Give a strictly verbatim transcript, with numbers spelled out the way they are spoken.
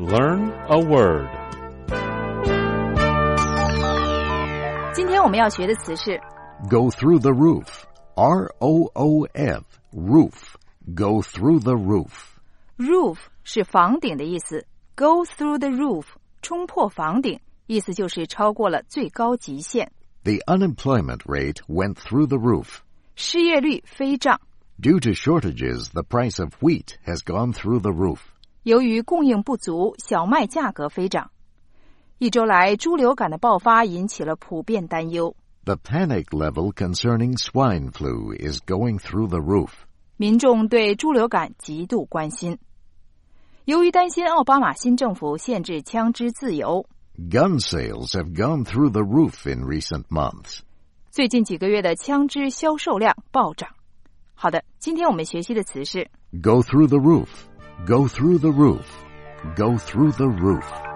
Learn a word. 今天我们要学的词是 Go through the roof. R O O F. Roof. Go through the roof. Roof 是房顶的意思， Go through the roof 冲破房顶，意思就是超过了最高极限。 The unemployment rate went through the roof. 失业率飞涨， Due to shortages, the price of wheat has gone through the roof. 由于供应不足，小麦价格飞涨。一周来，猪流感的爆发引起了普遍担忧。 The panic level concerning swine flu is going through the roof. 民众对猪流感极度关心。由于担心奥巴马新政府限制枪支自由， Gun sales have gone through the roof in recent months. 最近几个月的枪支销售量暴涨。好的，今天我们学习的词是 Go through the roof. Go through the roof. Go through the roof.